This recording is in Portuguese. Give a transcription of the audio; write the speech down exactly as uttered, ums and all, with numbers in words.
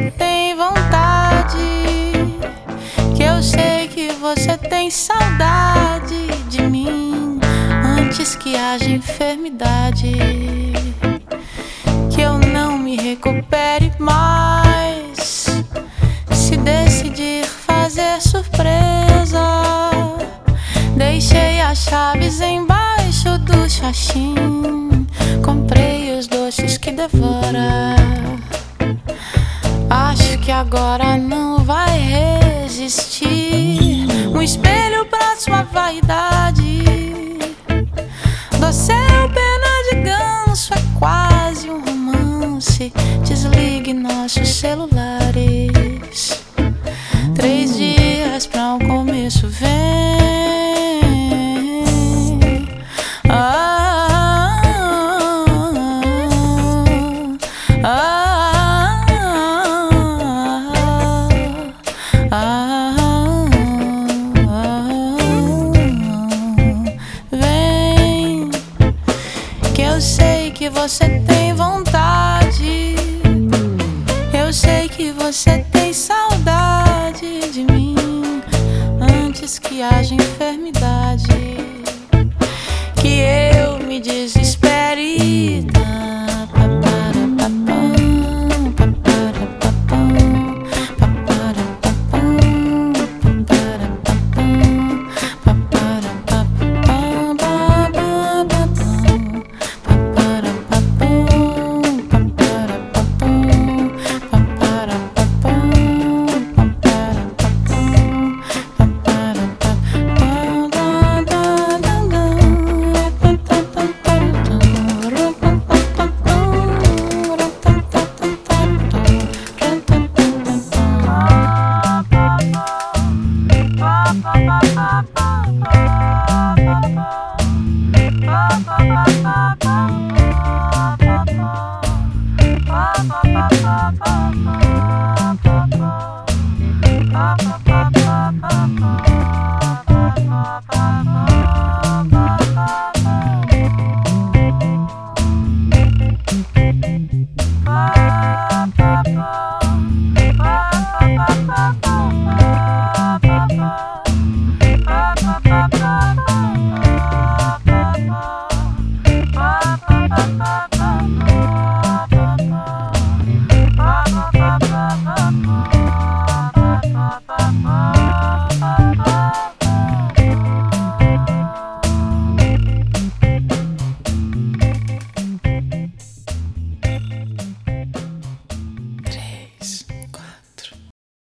você tem vontade, que eu sei que você tem saudade de mim antes que haja enfermidade, que eu não me recupere mais. Se decidir fazer surpresa, deixei as chaves embaixo do xaxim, comprei os doces que devora. Acho que agora não vai resistir. Um espelho pra sua vaidade, do seu pena de ganso é quase um romance. Desligue nossos celulares. Três dias pra um começo vem. Ah, ah, ah, ah, ah, vem, que eu sei que você tem vontade, eu sei que você tem saudade de mim antes que haja enfermidade, que eu me des